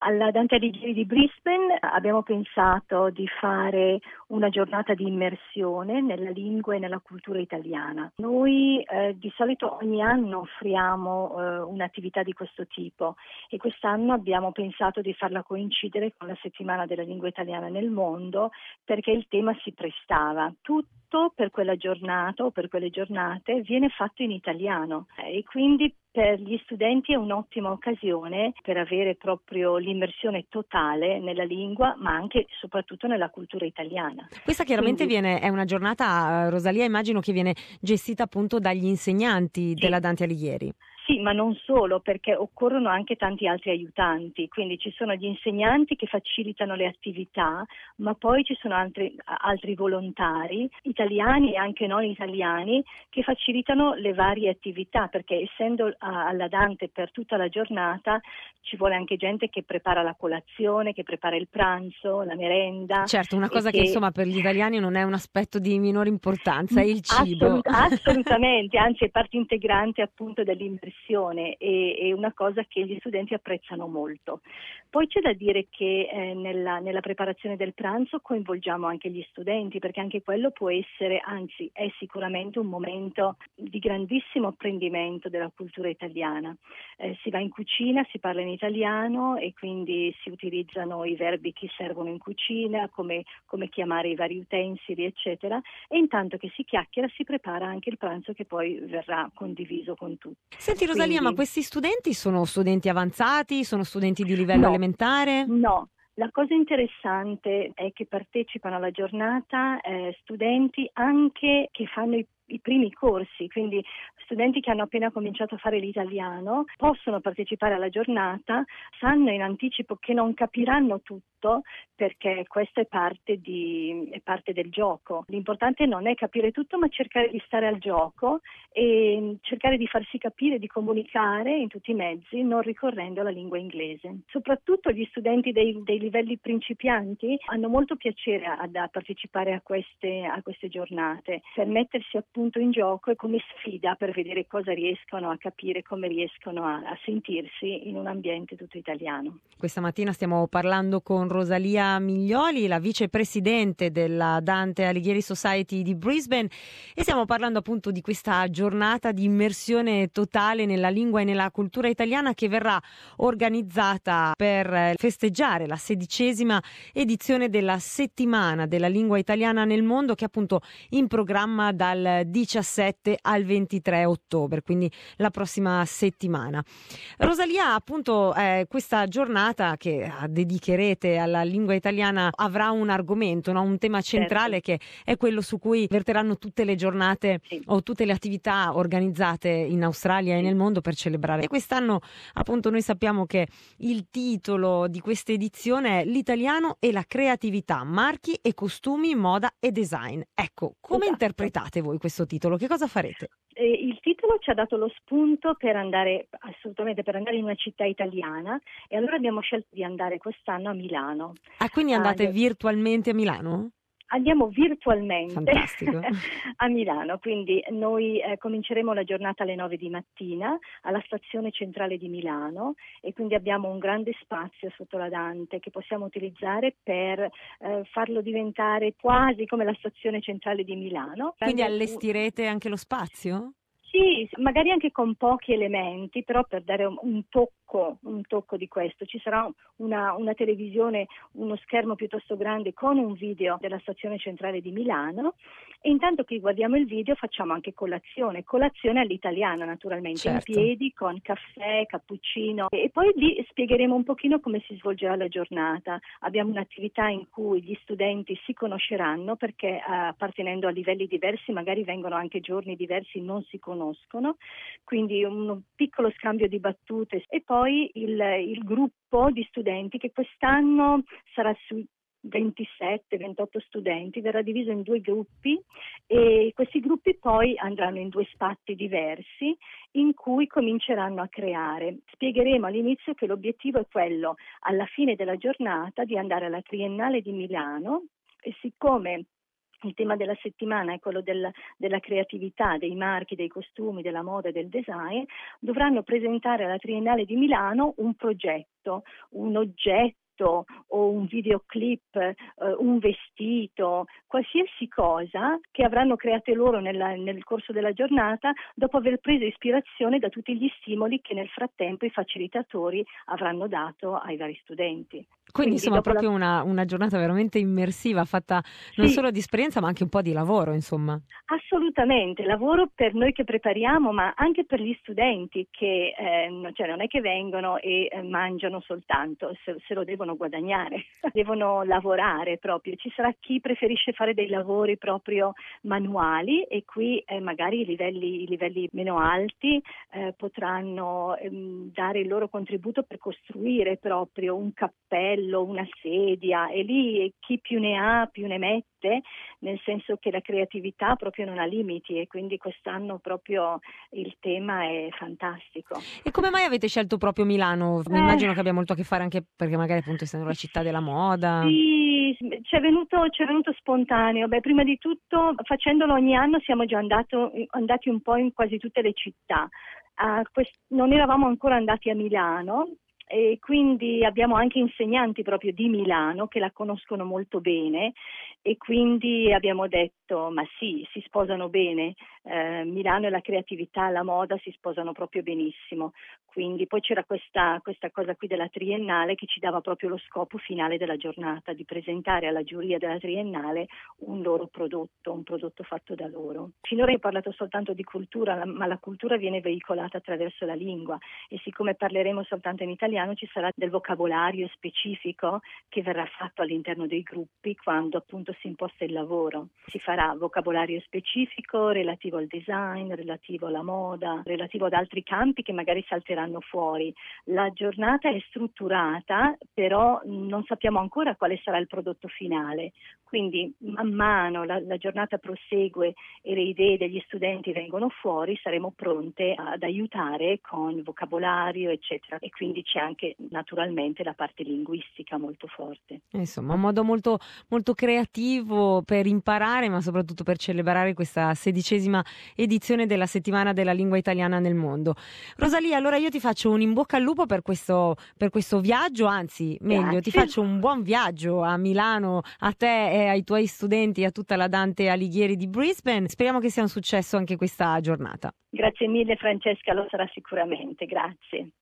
Alla Dante Alighieri di Brisbane abbiamo pensato di fare una giornata di immersione nella lingua e nella cultura italiana. Noi di solito ogni anno offriamo un'attività di questo tipo e quest'anno abbiamo pensato di farla coincidere con la settimana della lingua italiana nel mondo perché il tema si prestava. Tutto per quella giornata o per quelle giornate viene fatto in italiano e quindi per gli studenti è un'ottima occasione per avere proprio l'immersione totale nella lingua, ma anche e soprattutto nella cultura italiana. Questa chiaramente è una giornata, Rosalia, immagino che viene gestita appunto dagli insegnanti della Dante Alighieri. Sì, ma non solo, perché occorrono anche tanti altri aiutanti, quindi ci sono gli insegnanti che facilitano le attività, ma poi ci sono altri volontari, italiani e anche non italiani, che facilitano le varie attività, perché essendo alla Dante per tutta la giornata ci vuole anche gente che prepara la colazione, che prepara il pranzo, la merenda. Certo, una cosa che insomma per gli italiani non è un aspetto di minore importanza, è il cibo. Assolutamente, anzi è parte integrante appunto dell'immersione e una cosa che gli studenti apprezzano molto. Poi c'è da dire che nella preparazione del pranzo coinvolgiamo anche gli studenti, perché anche quello può essere, anzi è sicuramente un momento di grandissimo apprendimento della cultura italiana. Si va in cucina, si parla in italiano e quindi si utilizzano i verbi che servono in cucina, come chiamare i vari utensili, eccetera, e intanto che si chiacchiera si prepara anche il pranzo che poi verrà condiviso con tutti. Senti Rosalia, ma questi studenti sono studenti avanzati, sono studenti di livello elementare? No. La cosa interessante è che partecipano alla giornata studenti anche che fanno i primi corsi, quindi studenti che hanno appena cominciato a fare l'italiano possono partecipare alla giornata, sanno in anticipo che non capiranno tutto perché questo è parte del gioco. L'importante non è capire tutto ma cercare di stare al gioco e cercare di farsi capire, di comunicare in tutti i mezzi non ricorrendo alla lingua inglese. Soprattutto gli studenti dei livelli principianti hanno molto piacere a partecipare a queste giornate per mettersi appunto in gioco e come sfida per vedere cosa riescono a capire, come riescono a sentirsi in un ambiente tutto italiano. Questa mattina stiamo parlando con Rosalia Miglioli, la vicepresidente della Dante Alighieri Society di Brisbane, e stiamo parlando appunto di questa giornata di immersione totale nella lingua e nella cultura italiana che verrà organizzata per festeggiare la 16ª edizione della settimana della lingua italiana nel mondo, che è appunto in programma dal 17 al 23 ottobre, quindi la prossima settimana. Rosalia, appunto questa giornata che dedicherete alla lingua italiana avrà un argomento, un tema centrale, che è quello su cui verteranno tutte le giornate o tutte le attività organizzate in Australia e nel mondo per celebrare. E quest'anno appunto noi sappiamo che il titolo di questa edizione è L'italiano e la creatività, marchi e costumi, moda e design. Ecco, come interpretate voi questo titolo? Che cosa farete? Il titolo ci ha dato lo spunto per andare in una città italiana e allora abbiamo scelto di andare quest'anno a Milano. Ah, quindi andate virtualmente a Milano? Andiamo virtualmente Fantastico. a Milano, quindi noi cominceremo la giornata alle 9 di mattina alla stazione centrale di Milano e quindi abbiamo un grande spazio sotto la Dante che possiamo utilizzare per farlo diventare quasi come la stazione centrale di Milano. Quindi allestirete anche lo spazio? Sì, magari anche con pochi elementi, però per dare un tocco di questo. Ci sarà una televisione, uno schermo piuttosto grande con un video della stazione centrale di Milano e intanto che guardiamo il video facciamo anche colazione all'italiana naturalmente, in piedi con caffè, cappuccino e poi lì spiegheremo un pochino come si svolgerà la giornata. Abbiamo un'attività in cui gli studenti si conosceranno perché appartenendo a livelli diversi magari vengono anche giorni diversi, non si conoscono, quindi un piccolo scambio di battute e poi il gruppo di studenti che quest'anno sarà sui 27-28 studenti, verrà diviso in 2 gruppi e questi gruppi poi andranno in 2 spazi diversi in cui cominceranno a creare. Spiegheremo all'inizio che l'obiettivo è quello, alla fine della giornata, di andare alla Triennale di Milano e siccome Il tema della settimana è quello della creatività, dei marchi, dei costumi, della moda e del design. Dovranno presentare alla Triennale di Milano un progetto, un oggetto o un videoclip, un vestito, qualsiasi cosa che avranno creato loro nel corso della giornata, dopo aver preso ispirazione da tutti gli stimoli che nel frattempo i facilitatori avranno dato ai vari studenti. Quindi insomma proprio una giornata veramente immersiva, fatta non Sì, solo di esperienza ma anche un po' di lavoro, insomma. assolutamente, lavoro per noi che prepariamo, ma anche per gli studenti che cioè non è che vengono e mangiano soltanto, se lo devono guadagnare, devono lavorare proprio. Ci sarà chi preferisce fare dei lavori proprio manuali e qui magari i livelli meno alti potranno dare il loro contributo per costruire proprio un cappello, una sedia, e lì chi più ne ha più ne mette, nel senso che la creatività proprio non ha limiti, e quindi quest'anno proprio il tema è fantastico. E come mai avete scelto proprio Milano? Mi immagino che abbia molto a che fare anche perché magari appunto essendo la città della moda. Sì, ci è venuto spontaneo. Beh, prima di tutto, facendolo ogni anno, siamo già andati un po' in quasi tutte le città. Non eravamo ancora andati a Milano, e quindi abbiamo anche insegnanti proprio di Milano che la conoscono molto bene, e quindi abbiamo detto ma sì, si sposano bene, Milano e la creatività, la moda si sposano proprio benissimo. Quindi poi c'era questa cosa qui della Triennale che ci dava proprio lo scopo finale della giornata, di presentare alla giuria della Triennale un loro prodotto, un prodotto fatto da loro. Finora ho parlato soltanto di cultura, ma la cultura viene veicolata attraverso la lingua, e siccome parleremo soltanto in italiano ci sarà del vocabolario specifico che verrà fatto all'interno dei gruppi quando appunto si imposta il lavoro. Si farà vocabolario specifico relativo al design, relativo alla moda, relativo ad altri campi che magari salteranno fuori. La giornata è strutturata, però non sappiamo ancora quale sarà il prodotto finale. Quindi man mano la giornata prosegue e le idee degli studenti vengono fuori, saremo pronte ad aiutare con vocabolario, eccetera. E quindi c'è anche naturalmente la parte linguistica molto forte. Insomma, un modo molto, molto creativo per imparare, ma soprattutto per celebrare questa 16ª edizione della Settimana della Lingua Italiana nel mondo. Rosalia, allora io ti faccio un in bocca al lupo per questo viaggio, anzi, meglio, ti Grazie. faccio un buon viaggio a Milano, a te e ai tuoi studenti e a tutta la Dante Alighieri di Brisbane. Speriamo che sia un successo anche questa giornata. Grazie mille Francesca, lo sarà sicuramente. Grazie.